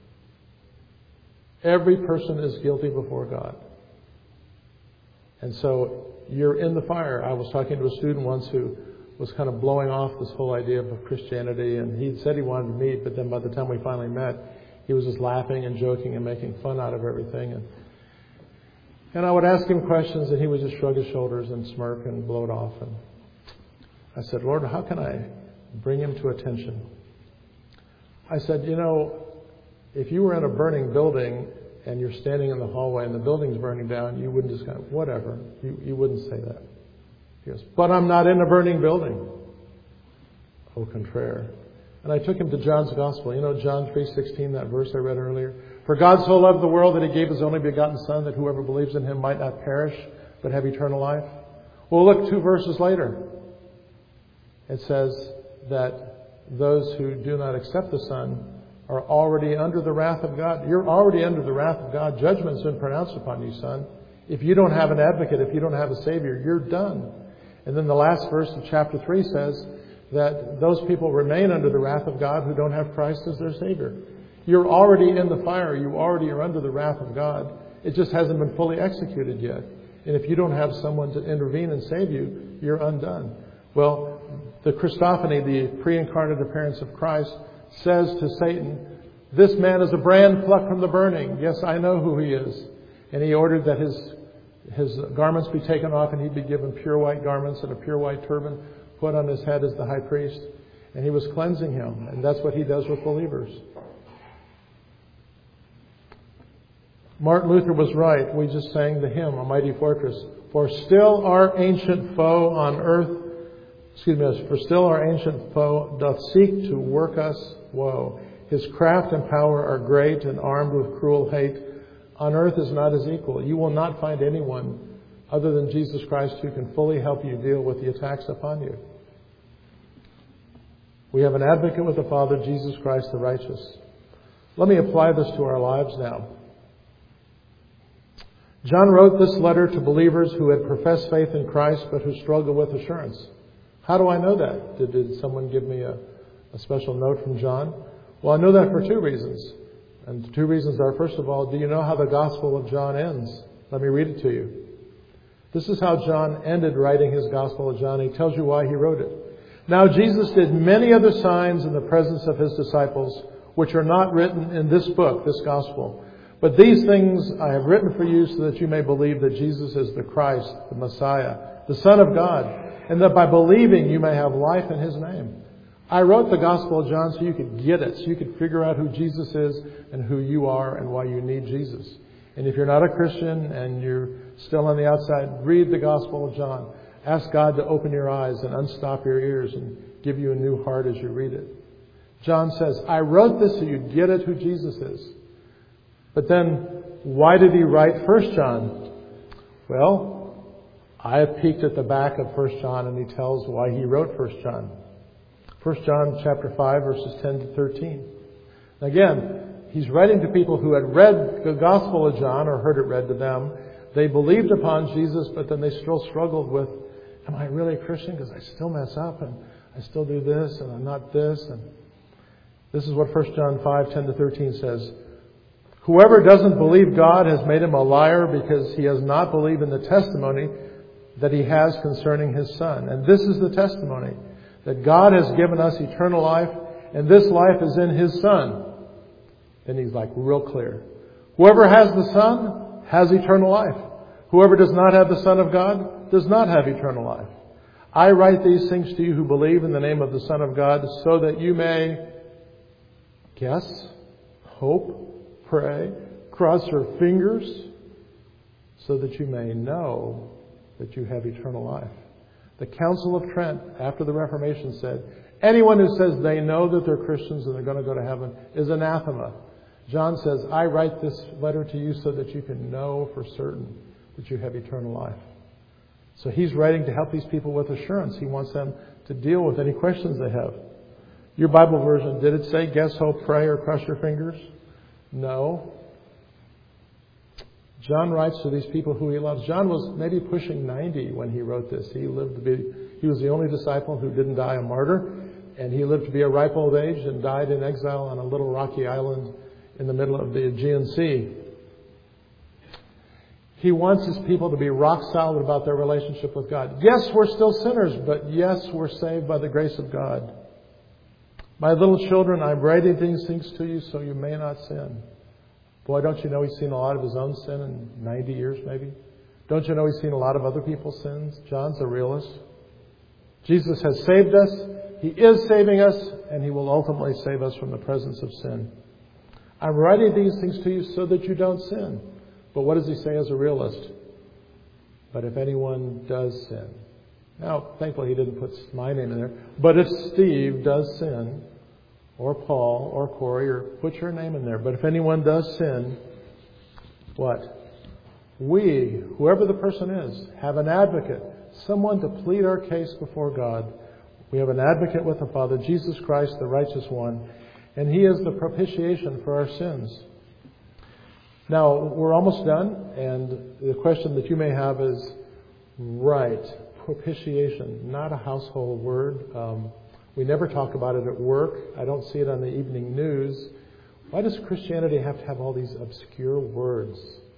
Every person is guilty before God. And so you're in the fire. I was talking to a student once who was kind of blowing off this whole idea of Christianity, and he said he wanted to meet, but then by the time we finally met, he was just laughing and joking and making fun out of everything. And I would ask him questions, and he would just shrug his shoulders and smirk and blow it off. And I said, Lord, how can I bring him to attention? I said, if you were in a burning building and you're standing in the hallway and the building's burning down, you wouldn't just go, whatever. You wouldn't say that. He goes, but I'm not in a burning building. Au contraire. And I took him to John's Gospel. John 3:16, that verse I read earlier. For God so loved the world that he gave his only begotten Son, that whoever believes in him might not perish, but have eternal life. Well, look 2 verses later. It says that those who do not accept the Son are already under the wrath of God. You're already under the wrath of God. Judgment's been pronounced upon you, son. If you don't have an advocate, if you don't have a Savior, you're done. And then the last verse of chapter 3 says that those people remain under the wrath of God who don't have Christ as their Savior. You're already in the fire. You already are under the wrath of God. It just hasn't been fully executed yet. And if you don't have someone to intervene and save you, you're undone. Well, the Christophany, the pre-incarnate appearance of Christ, says to Satan, this man is a brand plucked from the burning. Yes, I know who he is. And he ordered that his garments be taken off and he'd be given pure white garments and a pure white turban put on his head as the high priest. And he was cleansing him. And that's what he does with believers. Martin Luther was right. We just sang the hymn, A Mighty Fortress. For still our ancient foe doth seek to work us woe. His craft and power are great, and armed with cruel hate. On earth is not his equal. You will not find anyone other than Jesus Christ who can fully help you deal with the attacks upon you. We have an advocate with the Father, Jesus Christ the righteous. Let me apply this to our lives now. John wrote this letter to believers who had professed faith in Christ but who struggled with assurance. How do I know that? Did someone give me a special note from John? Well, I know that for 2 reasons. And the 2 reasons are, first of all, do you know how the Gospel of John ends? Let me read it to you. This is how John ended writing his Gospel of John. He tells you why he wrote it. Now Jesus did many other signs in the presence of his disciples, which are not written in this book, this Gospel. But these things I have written for you so that you may believe that Jesus is the Christ, the Messiah, the Son of God, and that by believing you may have life in His name. I wrote the Gospel of John so you could get it, so you could figure out who Jesus is and who you are and why you need Jesus. And if you're not a Christian and you're still on the outside, read the Gospel of John. Ask God to open your eyes and unstop your ears and give you a new heart as you read it. John says, I wrote this so you'd get it who Jesus is. But then, why did he write 1 John? Well, I have peeked at the back of 1 John and he tells why he wrote 1 John. 1 John chapter 5 verses 10 to 13. Again, he's writing to people who had read the Gospel of John or heard it read to them. They believed upon Jesus, but then they still struggled with, am I really a Christian? Because I still mess up and I still do this and I'm not this. And this is what 1 John 5, 10 to 13 says. Whoever doesn't believe God has made him a liar because he has not believed in the testimony that he has concerning his Son. And this is the testimony, that God has given us eternal life, and this life is in His Son. Then he's like real clear. Whoever has the Son has eternal life. Whoever does not have the Son of God does not have eternal life. I write these things to you who believe in the name of the Son of God so that you may guess, hope, pray, cross your fingers, so that you may know that you have eternal life. The Council of Trent, after the Reformation, said, anyone who says they know that they're Christians and they're going to go to heaven is anathema. John says, I write this letter to you so that you can know for certain that you have eternal life. So he's writing to help these people with assurance. He wants them to deal with any questions they have. Your Bible version, did it say guess, hope, pray, or cross your fingers? No. John writes to these people who he loves. John was maybe pushing 90 when he wrote this. He was the only disciple who didn't die a martyr, and he lived to be a ripe old age and died in exile on a little rocky island in the middle of the Aegean Sea. He wants his people to be rock solid about their relationship with God. Yes, we're still sinners, but yes, we're saved by the grace of God. My little children, I'm writing these things to you so you may not sin. Boy, don't you know he's seen a lot of his own sin in 90 years maybe? Don't you know he's seen a lot of other people's sins? John's a realist. Jesus has saved us. He is saving us, and He will ultimately save us from the presence of sin. I'm writing these things to you so that you don't sin. But what does he say as a realist? But if anyone does sin. Now, thankfully he didn't put my name in there. But if Steve does sin, or Paul, or Corey, or put your name in there. But if anyone does sin, what? We, whoever the person is, have an advocate. Someone to plead our case before God. We have an advocate with the Father, Jesus Christ, the righteous one. And He is the propitiation for our sins. Now, we're almost done. And the question that you may have is, right, propitiation, not a household word. We never talk about it at work. I don't see it on the evening news. Why does Christianity have to have all these obscure words?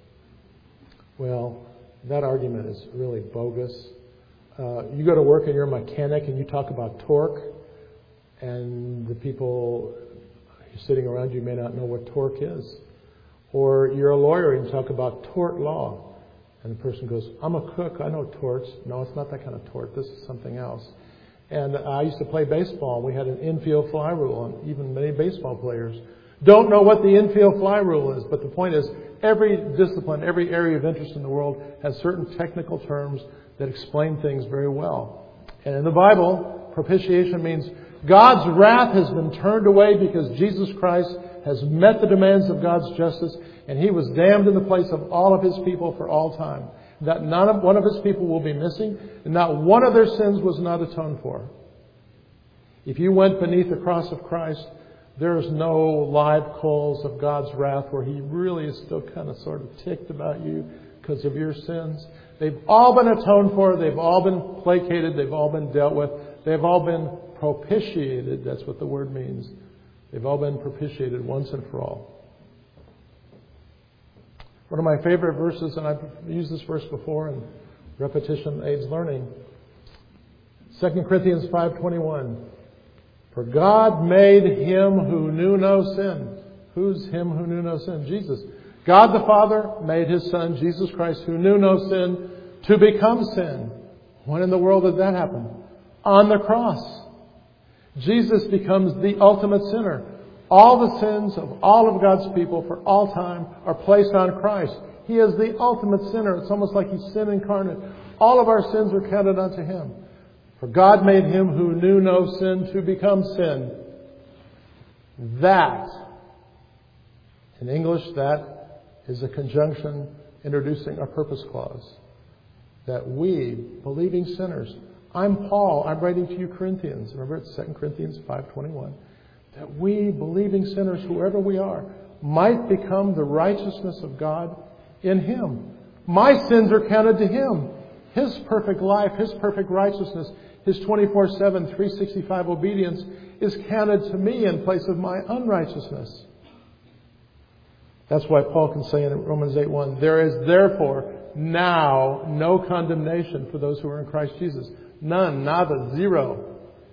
Well, that argument is really bogus. You go to work and you're a mechanic and you talk about torque, and the people sitting around you may not know what torque is. Or you're a lawyer and you talk about tort law, and the person goes, I'm a cook, I know torts. No, it's not that kind of tort. This is something else. And I used to play baseball. We had an infield fly rule, and even many baseball players don't know what the infield fly rule is. But the point is, every discipline, every area of interest in the world has certain technical terms that explain things very well. And in the Bible, propitiation means God's wrath has been turned away because Jesus Christ has met the demands of God's justice, and He was damned in the place of all of His people for all time. That not one of His people will be missing, and not one of their sins was not atoned for. If you went beneath the cross of Christ, there is no live coals of God's wrath where He really is still kind of sort of ticked about you because of your sins. They've all been atoned for. They've all been placated. They've all been dealt with. They've all been propitiated. That's what the word means. They've all been propitiated once and for all. One of my favorite verses, and I've used this verse before, and repetition aids learning. 2 Corinthians 5:21. For God made Him who knew no sin. Who's Him who knew no sin? Jesus. God the Father made His Son, Jesus Christ, who knew no sin, to become sin. When in the world did that happen? On the cross. Jesus becomes the ultimate sinner. All the sins of all of God's people for all time are placed on Christ. He is the ultimate sinner. It's almost like He's sin incarnate. All of our sins are counted unto Him. For God made Him who knew no sin to become sin. That, in English, that is a conjunction introducing a purpose clause. That we, believing sinners, I'm Paul, I'm writing to you Corinthians. Remember it's 2 Corinthians 5:21. That we, believing sinners, whoever we are, might become the righteousness of God in Him. My sins are counted to Him. His perfect life, His perfect righteousness, His 24/7, 365 obedience is counted to me in place of my unrighteousness. That's why Paul can say in Romans 8:1, there is therefore now no condemnation for those who are in Christ Jesus. None, nada, zero.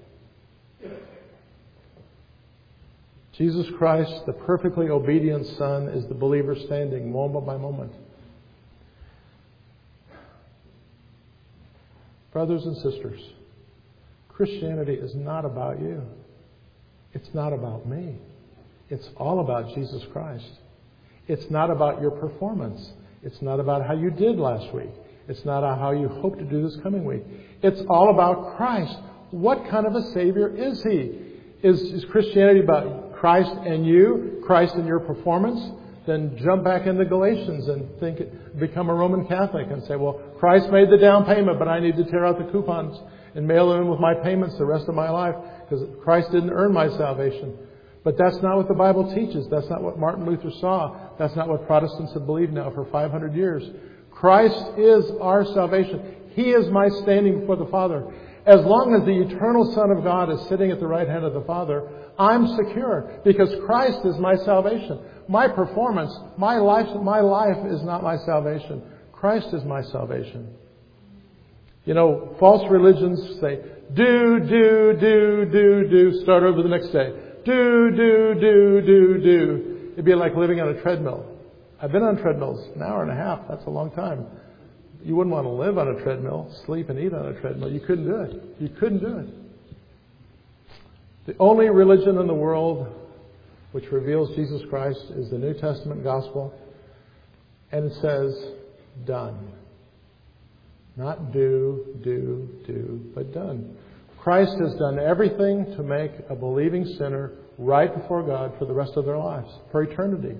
Jesus Christ, the perfectly obedient Son, is the believer standing moment by moment. Brothers and sisters, Christianity is not about you. It's not about me. It's all about Jesus Christ. It's not about your performance. It's not about how you did last week. It's not how you hope to do this coming week. It's all about Christ. What kind of a Savior is He? Is Christianity about Christ and you, Christ and your performance? Then jump back into Galatians and become a Roman Catholic and say, well, Christ made the down payment, but I need to tear out the coupons and mail them in with my payments the rest of my life because Christ didn't earn my salvation. But that's not what the Bible teaches. That's not what Martin Luther saw. That's not what Protestants have believed now for 500 years. Christ is our salvation. He is my standing before the Father. As long as the eternal Son of God is sitting at the right hand of the Father, I'm secure because Christ is my salvation. My performance, my life is not my salvation. Christ is my salvation. You know, false religions say, do, start over the next day. Do. It'd be like living on a treadmill. I've been on treadmills an hour and a half. That's a long time. You wouldn't want to live on a treadmill, sleep and eat on a treadmill. You couldn't do it. You couldn't do it. The only religion in the world which reveals Jesus Christ is the New Testament gospel. And it says, done. Not do, but done. Christ has done everything to make a believing sinner right before God for the rest of their lives, for eternity.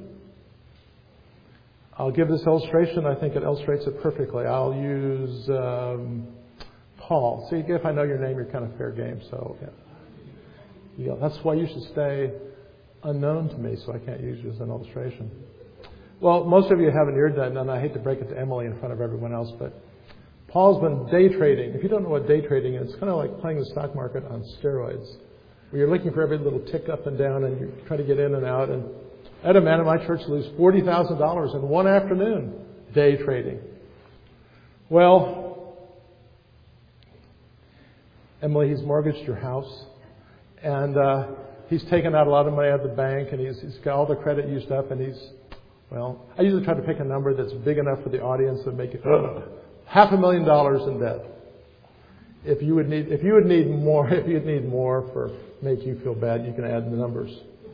I'll give this illustration. I think it illustrates it perfectly. I'll use Paul. See, if I know your name, you're kind of fair game. So yeah, that's why you should stay unknown to me, so I can't use you as an illustration. Well, most of you have an ear done, and I hate to break it to Emily in front of everyone else, but Paul's been day trading. If you don't know what day trading is, it's kind of like playing the stock market on steroids, where you're looking for every little tick up and down, and you try to get in and out. And I had a man in my church lose $40,000 in one afternoon day trading. Well, Emily, he's mortgaged your house, and he's taken out a lot of money out of the bank, and he's got all the credit used up, and I usually try to pick a number that's big enough for the audience to make it $500,000 in debt. If you would need more for make you feel bad, you can add the numbers.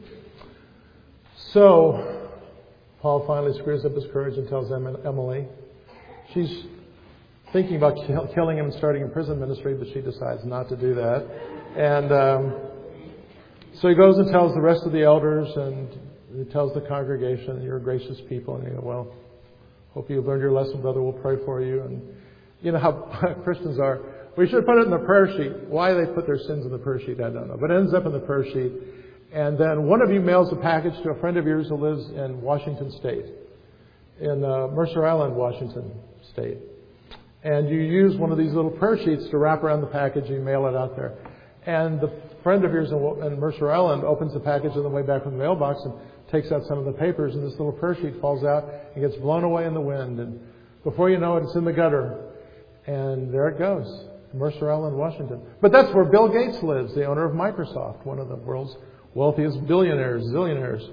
So Paul finally screws up his courage and tells Emily. She's thinking about killing him and starting a prison ministry, but she decides not to do that. And so he goes and tells the rest of the elders, and he tells the congregation, you're gracious people. And you go, well, hope you've learned your lesson, brother. We'll pray for you. And you know how Christians are. We should put it in the prayer sheet. Why they put their sins in the prayer sheet, I don't know. But it ends up in the prayer sheet. And then one of you mails a package to a friend of yours who lives in Washington State, in Mercer Island, Washington State. And you use one of these little prayer sheets to wrap around the package and you mail it out there. And the friend of yours in Mercer Island opens the package on the way back from the mailbox and takes out some of the papers, and this little prayer sheet falls out and gets blown away in the wind. And before you know it, it's in the gutter. And there it goes. Mercer Island, Washington. But that's where Bill Gates lives, the owner of Microsoft, one of the world's wealthiest billionaires, zillionaires.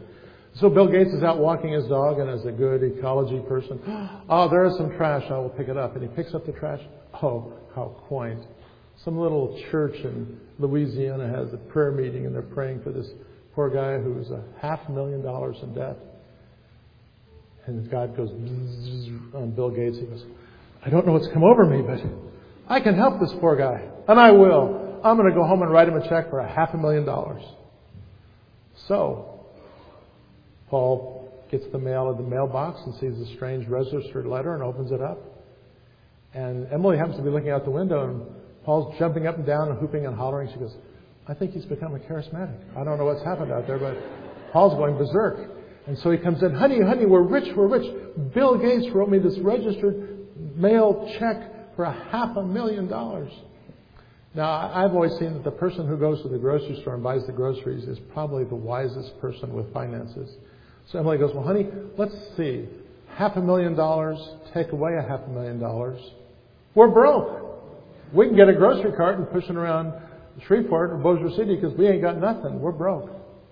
So Bill Gates is out walking his dog, and as a good ecology person, oh, there is some trash, I will pick it up. And he picks up the trash. Oh, how quaint. Some little church in Louisiana has a prayer meeting, and they're praying for this poor guy who's $500,000 in debt. And God goes on Bill Gates. He goes, I don't know what's come over me, but I can help this poor guy. And I will. I'm going to go home and write him a check for $500,000. So, Paul gets the mail at the mailbox and sees a strange registered letter and opens it up. And Emily happens to be looking out the window, and Paul's jumping up and down and whooping and hollering. She goes, I think he's become a charismatic. I don't know what's happened out there, but Paul's going berserk. And so he comes in, honey, we're rich. Bill Gates wrote me this registered mail check for $500,000. Now, I've always seen that the person who goes to the grocery store and buys the groceries is probably the wisest person with finances. So Emily goes, well, honey, let's see. $500,000, take away $500,000. We're broke. We can get a grocery cart and push it around Shreveport or Bossier City because we ain't got nothing. We're broke.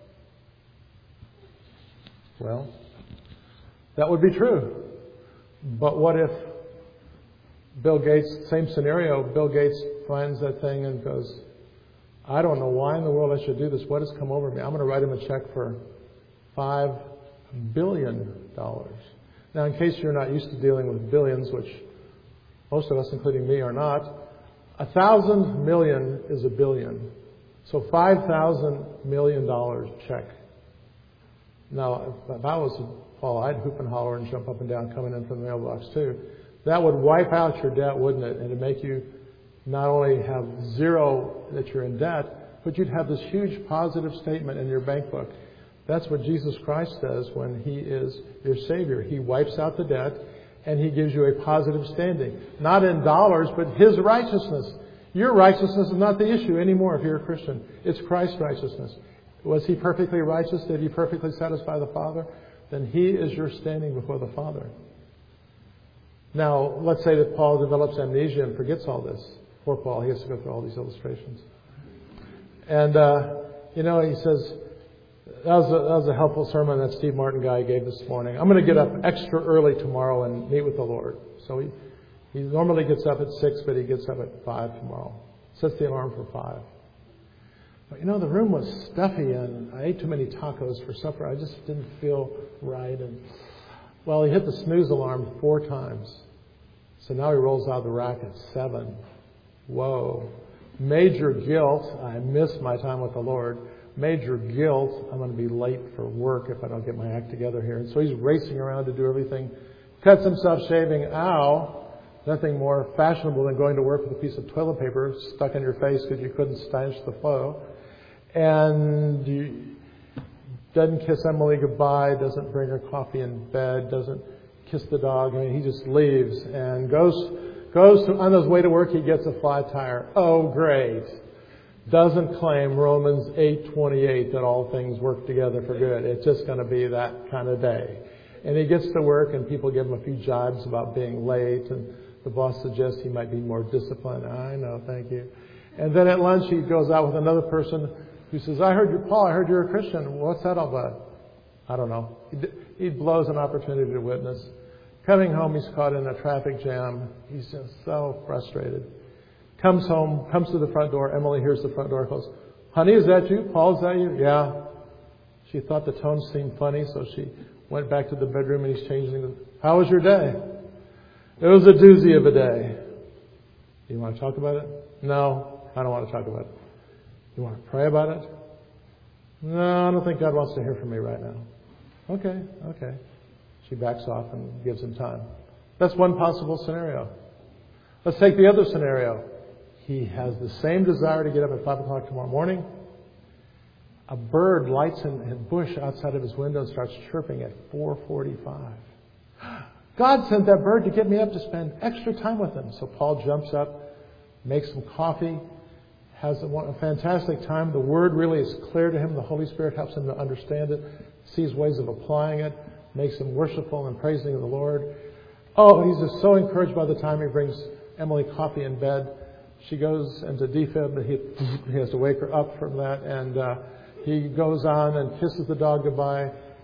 Well, that would be true. But what if Bill Gates, same scenario, Bill Gates finds that thing and goes, I don't know why in the world I should do this. What has come over me? I'm going to write him a check for $5 billion. Now, in case you're not used to dealing with billions, which most of us, including me, are not, 1,000 million is a billion. So $5,000 million check. Now, if I was Paul, I'd hoop and holler and jump up and down coming in from the mailbox too. That would wipe out your debt, wouldn't it? And it'd make you not only have zero that you're in debt, but you'd have this huge positive statement in your bank book. That's what Jesus Christ does when He is your Savior. He wipes out the debt and He gives you a positive standing. Not in dollars, but His righteousness. Your righteousness is not the issue anymore if you're a Christian. It's Christ's righteousness. Was He perfectly righteous? Did He perfectly satisfy the Father? Then He is your standing before the Father. Now, let's say that Paul develops amnesia and forgets all this. Poor Paul, he has to go through all these illustrations. And, he says, that was a helpful sermon that Steve Martin guy gave this morning. I'm going to get up extra early tomorrow and meet with the Lord. So he normally gets up at 6, but he gets up at 5 tomorrow. Sets the alarm for 5. But the room was stuffy and I ate too many tacos for supper. I just didn't feel right. And he hit the snooze alarm 4 times. So now he rolls out of the rack at 7. Whoa. Major guilt. I missed my time with the Lord. Major guilt. I'm going to be late for work if I don't get my act together here. And so he's racing around to do everything. Cuts himself shaving. Ow. Nothing more fashionable than going to work with a piece of toilet paper stuck in your face because you couldn't stanch the flow. And he doesn't kiss Emily goodbye, doesn't bring her coffee in bed, doesn't kiss the dog. He just leaves and goes on his way to work. He gets a flat tire. Oh, great. Doesn't claim Romans 8:28 that all things work together for good. It's just going to be that kind of day. And he gets to work and people give him a few jibes about being late, and the boss suggests he might be more disciplined. I know, thank you. And then at lunch he goes out with another person who says, Paul, I heard you're a Christian. What's that all about? I don't know. He blows an opportunity to witness. Coming home, he's caught in a traffic jam. He's just so frustrated. Comes home, comes to the front door. Emily hears the front door close. Honey, is that you? Paul, is that you? Yeah. She thought the tone seemed funny, so she went back to the bedroom and he's changing. How was your day? It was a doozy of a day. You want to talk about it? No, I don't want to talk about it. You want to pray about it? No, I don't think God wants to hear from me right now. Okay. She backs off and gives him time. That's one possible scenario. Let's take the other scenario. He has the same desire to get up at 5 o'clock tomorrow morning. A bird lights in a bush outside of his window and starts chirping at 4:45. God sent that bird to get me up to spend extra time with him. So Paul jumps up, makes some coffee, has a fantastic time. The Word really is clear to him. The Holy Spirit helps him to understand it, sees ways of applying it, makes him worshipful and praising the Lord. Oh, he's just so encouraged by the time he brings Emily coffee in bed. She goes into defib, but he has to wake her up from that. And he goes on and kisses the dog goodbye.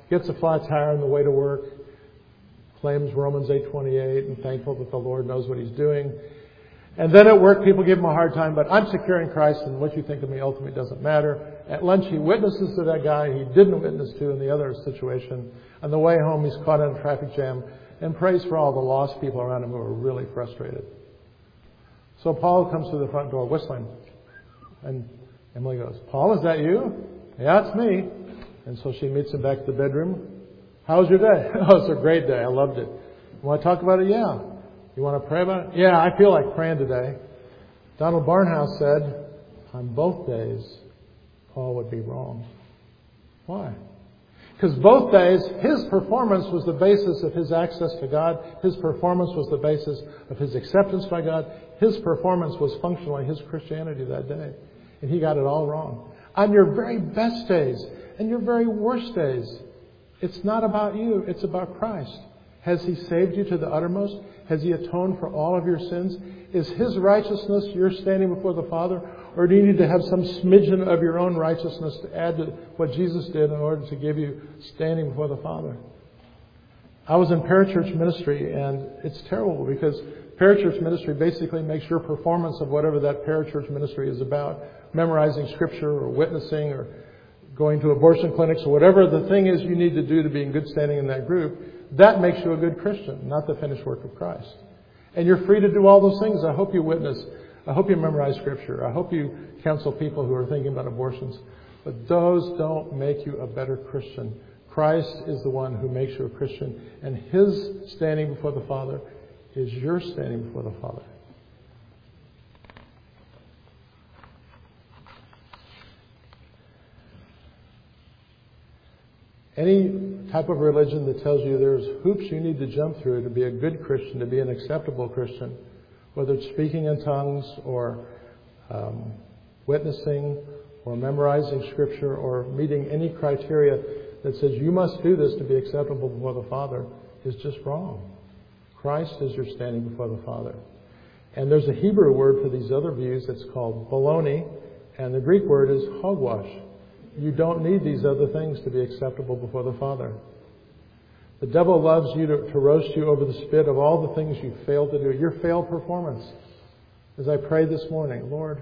gets a flat tire on the way to work, claims Romans 8:28 and thankful that the Lord knows what He's doing. And then at work, people give him a hard time, but I'm secure in Christ, and what you think of me ultimately doesn't matter. At lunch, he witnesses to that guy he didn't witness to in the other situation. On the way home, he's caught in a traffic jam and prays for all the lost people around him who are really frustrated. So Paul comes to the front door whistling. And Emily goes, "Paul, is that you?" "Yeah, it's me." And so she meets him back at the bedroom. "How was your day?" "Oh, it's a great day. I loved it." "You want to talk about it?" "Yeah." "You want to pray about it?" "Yeah, I feel like praying today." Donald Barnhouse said, on both days, Paul would be wrong. Why? Because both days, his performance was the basis of his access to God. His performance was the basis of his acceptance by God. His performance was functionally his Christianity that day. And he got it all wrong. On your very best days and your very worst days, it's not about you, it's about Christ. Has He saved you to the uttermost? Has He atoned for all of your sins? Is His righteousness your standing before the Father? Or do you need to have some smidgen of your own righteousness to add to what Jesus did in order to give you standing before the Father? I was in parachurch ministry, and it's terrible because parachurch ministry basically makes your performance of whatever that parachurch ministry is about, memorizing Scripture or witnessing or going to abortion clinics or whatever the thing is you need to do to be in good standing in that group, that makes you a good Christian, not the finished work of Christ. And you're free to do all those things. I hope you witness. I hope you memorize Scripture. I hope you counsel people who are thinking about abortions. But those don't make you a better Christian. Christ is the one who makes you a Christian. And His standing before the Father is your standing before the Father. Any type of religion that tells you there's hoops you need to jump through to be a good Christian, to be an acceptable Christian, whether it's speaking in tongues or witnessing or memorizing Scripture or meeting any criteria that says you must do this to be acceptable before the Father, is just wrong. Christ is your standing before the Father. And there's a Hebrew word for these other views that's called baloney, and the Greek word is hogwash. You don't need these other things to be acceptable before the Father. The devil loves you to roast you over the spit of all the things you failed to do, your failed performance. As I prayed this morning, Lord,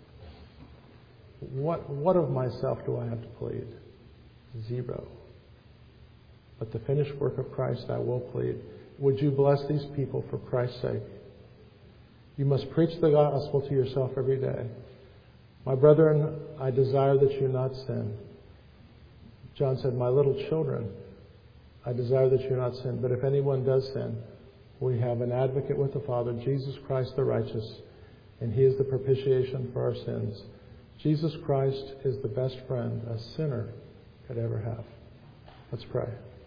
what of myself do I have to plead? Zero. But the finished work of Christ I will plead. Would you bless these people for Christ's sake? You must preach the gospel to yourself every day. My brethren, I desire that you not sin. John said, my little children, I desire that you not sin. But if anyone does sin, we have an advocate with the Father, Jesus Christ the righteous, and He is the propitiation for our sins. Jesus Christ is the best friend a sinner could ever have. Let's pray.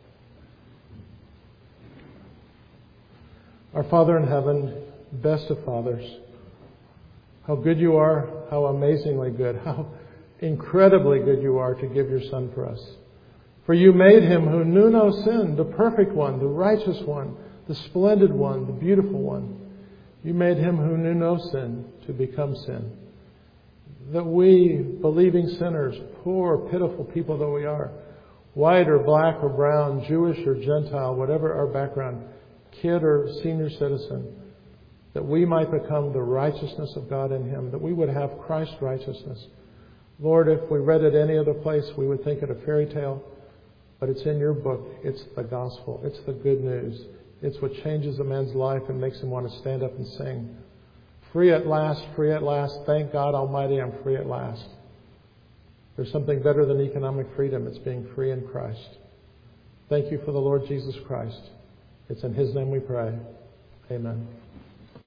Our Father in heaven, best of fathers, how good you are, how amazingly good, how incredibly good you are to give your Son for us. For you made Him who knew no sin, the perfect one, the righteous one, the splendid one, the beautiful one. You made Him who knew no sin to become sin. That we, believing sinners, poor, pitiful people though we are, white or black or brown, Jewish or Gentile, whatever our background, kid or senior citizen, that we might become the righteousness of God in Him, that we would have Christ's righteousness. Lord, if we read it any other place, we would think it a fairy tale, but it's in your book. It's the gospel. It's the good news. It's what changes a man's life and makes him want to stand up and sing. Free at last, free at last. Thank God Almighty, I'm free at last. There's something better than economic freedom. It's being free in Christ. Thank you for the Lord Jesus Christ. It's in His name we pray. Amen.